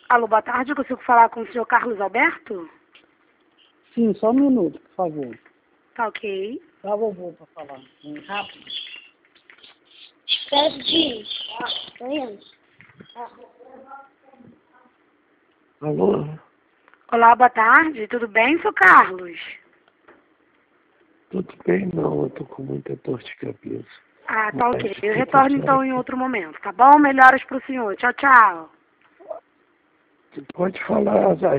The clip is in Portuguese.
Alô, boa tarde, eu consigo falar com o senhor Carlos Alberto? Sim, só um minuto, por favor. Tá ok. Tá, vovô, para falar. Rápido. Alô? Olá, boa tarde, tudo bem, senhor Carlos? Tudo bem? Não, eu tô com muita dor de cabeça. Ah, tá ok. Mas Eu você retorno então consegue? em outro momento, tá bom? Melhoras pro senhor. Tchau, tchau. Você pode falar,